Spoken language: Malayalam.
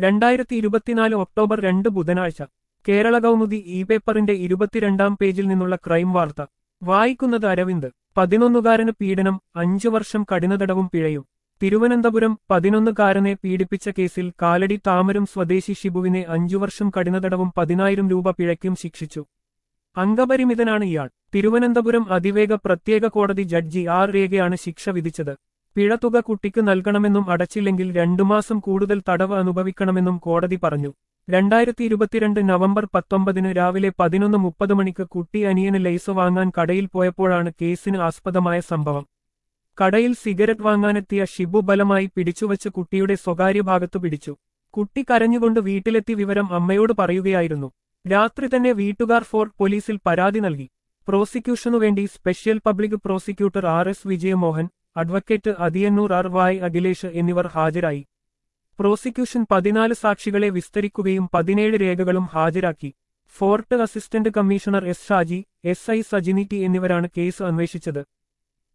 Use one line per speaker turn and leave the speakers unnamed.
2024 ഒക്ടോബർ 2 ബുധനാഴ്ച കേരള കൗമുദി ഇ പേപ്പറിന്റെ 22-ാം പേജിൽ നിന്നുള്ള ക്രൈം വാർത്ത വായിക്കുന്നത് അരവിന്ദ് 11-കാരന് പീഡനം 5 വർഷം കഠിനതടവും പിഴയും തിരുവനന്തപുരം 11-കാരനെ പീഡിപ്പിച്ച കേസിൽ കാലടി താമരം സ്വദേശി ഷിബുവിനെ 5 വർഷം കഠിനതടവും 10,000 രൂപ പിഴയ്ക്കും ശിക്ഷിച്ചു. അംഗപരിമിതനാണ് ഇയാൾ. തിരുവനന്തപുരം അതിവേഗ പ്രത്യേക കോടതി ജഡ്ജി ആർ രേഖയാണ് ശിക്ഷ വിധിച്ചത്. പിഴത്തുക കുട്ടിക്ക് നൽകണമെന്നും അടച്ചില്ലെങ്കിൽ 2 മാസം കൂടുതൽ തടവ് അനുഭവിക്കണമെന്നും കോടതി പറഞ്ഞു. 2022 നവംബർ 19 രാവിലെ 11:30 മണിക്ക് കുട്ടി അനിയന് ലൈസ് വാങ്ങാൻ കടയിൽ പോയപ്പോഴാണ് കേസിന് ആസ്പദമായ സംഭവം. കടയിൽ സിഗരറ്റ് വാങ്ങാനെത്തിയ ഷിബു ബലമായി പിടിച്ചുവച്ച് കുട്ടിയുടെ സ്വകാര്യ ഭാഗത്തു പിടിച്ചു. കുട്ടി കരഞ്ഞുകൊണ്ട് വീട്ടിലെത്തി വിവരം അമ്മയോട് പറയുകയായിരുന്നു. രാത്രി തന്നെ വീട്ടുകാർ ഫോർട്ട് പോലീസിൽ പരാതി നൽകി. പ്രോസിക്യൂഷനുവേണ്ടി special public prosecutor RS Vijayamohan, advocate Athiyannoor വായ് അഖിലേഷ് എന്നിവർ ഹാജരായി. പ്രോസിക്യൂഷൻ 14 സാക്ഷികളെ വിസ്തരിക്കുകയും 17 രേഖകളും ഹാജരാക്കി. Fort assistant commissioner S Shaji, SI Sajini T എന്നിവരാണ് കേസ് അന്വേഷിച്ചത്.